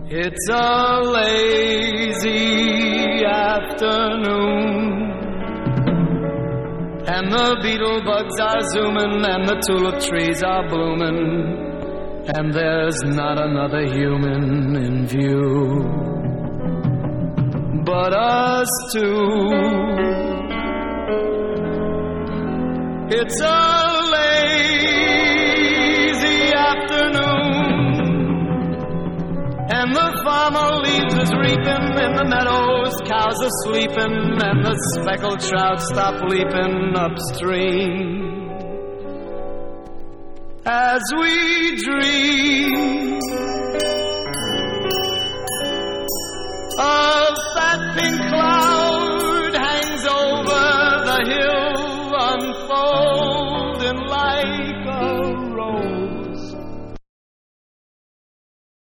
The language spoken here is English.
It's a lazy afternoon, and the beetle bugs are zooming, and the tulip trees are blooming, and there's not another human in view but us two. It's a lazy afternoon, and the farmer leaves his reaping, in the meadows cows are sleeping, and the speckled trout stop leaping upstream. As we dream of that pink cloud